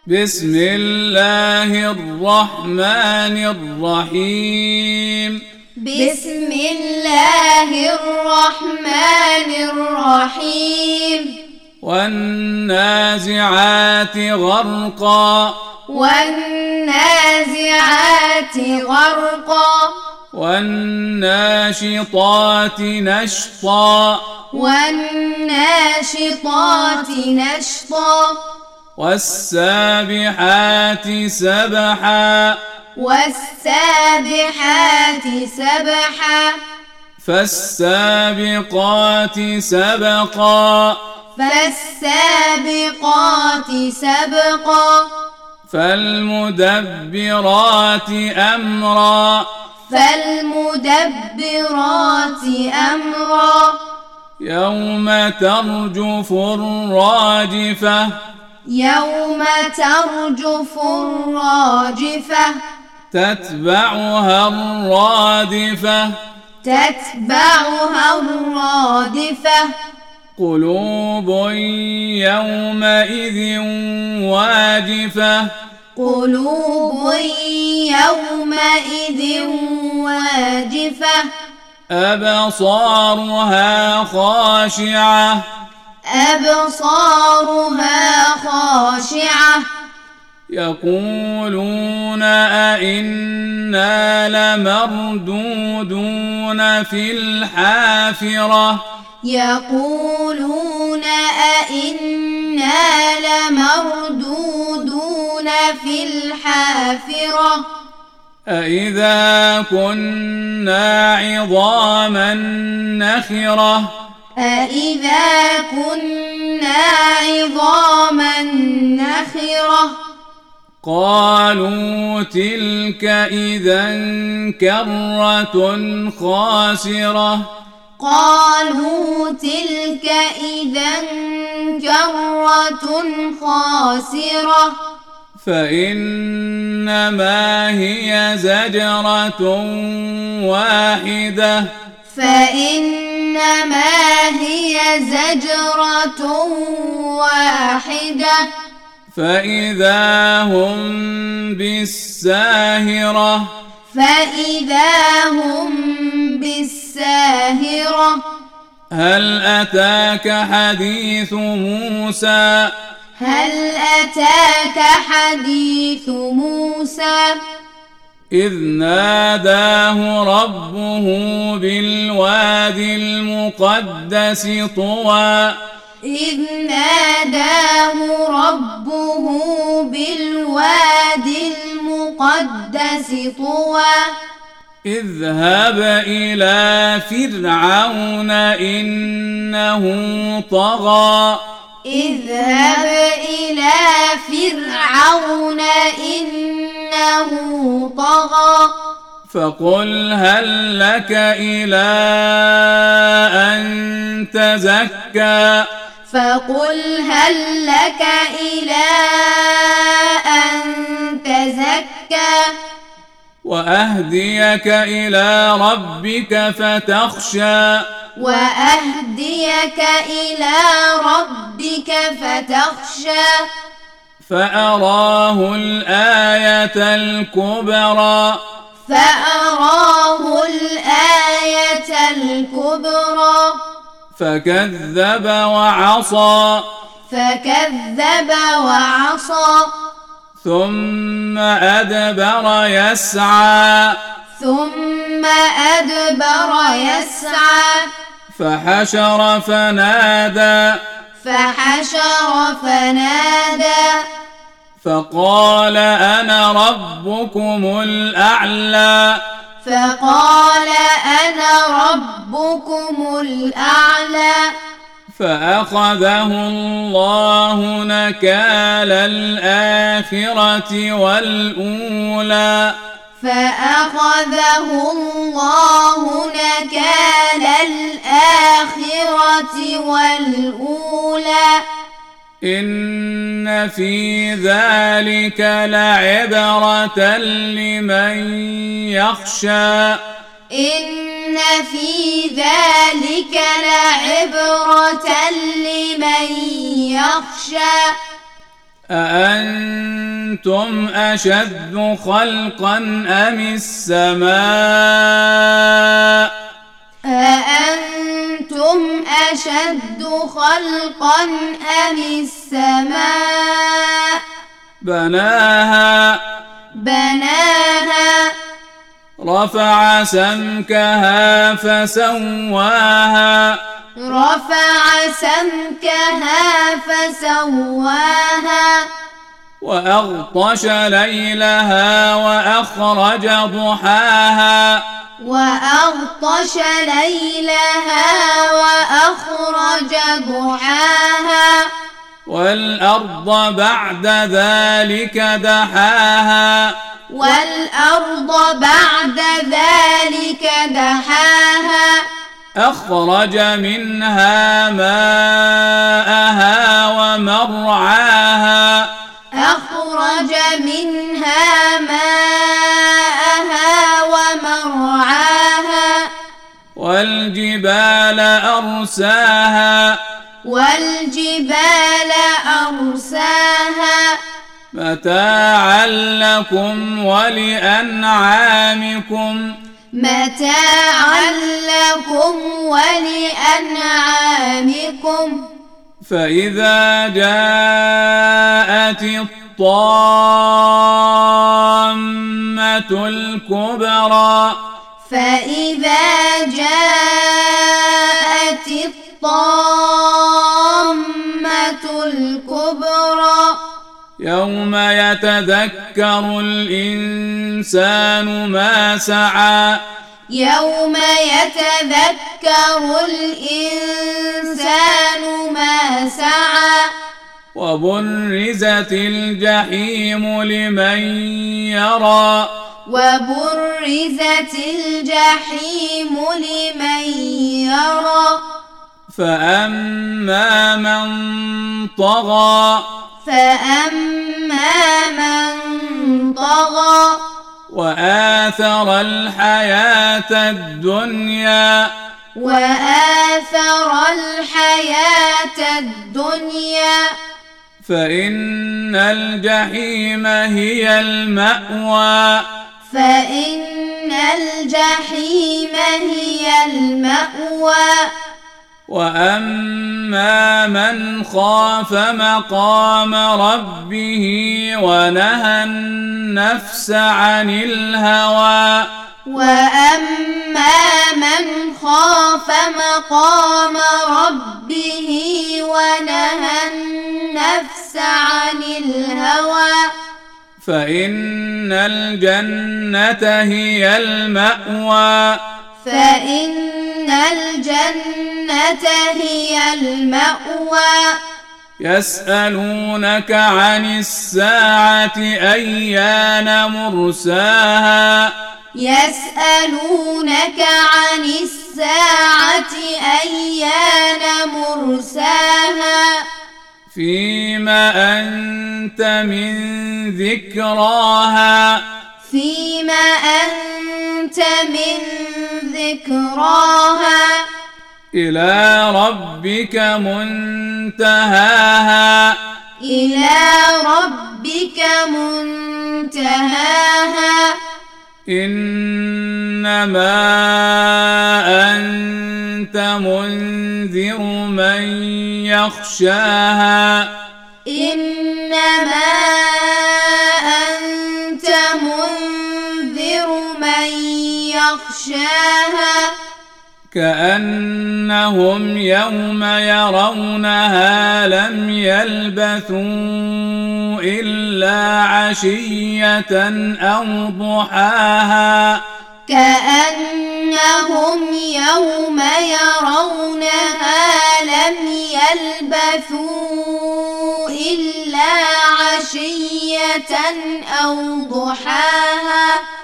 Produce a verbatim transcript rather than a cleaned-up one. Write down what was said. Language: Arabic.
بسم الله الرحمن الرحيم بسم الله الرحمن الرحيم والنازعات غرقا والنازعات غرقا والناشطات نشطا والناشطات نشطا والسابحات سبحا والسابحات سبحا فالسابقات سبقا فالسابقات سبقا فالمدبرات أمرا فالمدبرات أمرا يوم ترجف الراجفة يوم ترجف الراجفة تتبعها الرادفة تتبعها الرادفة قلوب يومئذ واجفة قلوب يومئذ واجفة أبصارها خاشعة أبصارها خاشعة يقولون أئنا لمردودون في الحافرة يقولون أئنا لمردودون في الحافرة أئذا كنا عظاما نخرة أئذا كنا عظاما نخرة قالوا تلك إذا كرة خاسرة قالوا تلك إذا كرة خاسرة فإنما هي زجرة واحدة فإنما هي زجرة واحدة فإذا هم بالساهرة فإذا هم بالساهرة هل أتاك حديث موسى هل أتاك حديث موسى إذ ناداه ربه بالوادي المقدس طوى إذ ناداه ربه بالوادي المقدس طوى اذهب إلى فرعون إنه طغى اذهب إلى فرعون إنه طغى فقل هل لك إلى أن تزكى فقل هل لك إلى أن تزكى وأهديك إلى ربك فتخشى وأهديك إلى ربك فتخشى فأراه الآية الكبرى فأراه الآية الكبرى فكذب وعصى فكذب وعصى ثم أدبر يسعى ثم أدبر يسعى فحشر فنادى فحشر فنادى فقال أنا ربكم الأعلى فقال أنا ربكم الأعلى فأخذه الله نكال الآخرة والأولى فأخذه الله نكال الآخرة والأولى إن في ذلك لعبرة لمن يخشى إن في ذلك لعبرة لمن يخشى أأنت أأنتم أشد خلقا أم السماء أأنتم أشد خلقا أم السماء بناها بناها رفع سمكها فسواها رفع سمكها فسواها وأغطش ليلها وأخرج ضحاها وأغطش ليلها وأخرج ضحاها والأرض بعد ذلك دحاها والأرض بعد ذلك دحاها أخرج منها ماءها ومرعاها أخرج منها ماءها ومرعاها والجبال أرساها والجبال أرساها متاعا لكم ولأنعامكم متاعا لكم ولأنعامكم فإذا جاءت الطامة الكبرى فإذا جاءت الطامة الكبرى يوم يتذكر الإنسان ما سعى يوم يتذكر الإنسان ما سعى وبرزت الجحيم لمن يرى وبرزت الجحيم لمن يرى فأما من طغى فأما من طغى وآثر الحياة الدنيا وآثر الحياة الدنيا فإن الجحيم هي المأوى فإن الجحيم هي المأوى وأما من خاف مقام ربه ونهى النفس عن الهوى وأما من خاف مقام ربه ونهى النفس عن الهوى فإن الجنة هي المأوى فإن الجنة هي المأوى يسألونك عن الساعة أيان مرساها يسألونك عن الساعة أيان مرساها فيما أنت من ذكراها فيما أنت من ذكراها إلى ربك منتهاها إلى ربك منتهاها إنما أنت منذر من يخشاها إنما أنت منذر من يخشاها كأنهم يوم يرونها لم يلبثوا إلا عشية أو ضحاها كأنهم يوم يرونها لم يلبثوا إلا عشية أو ضحاها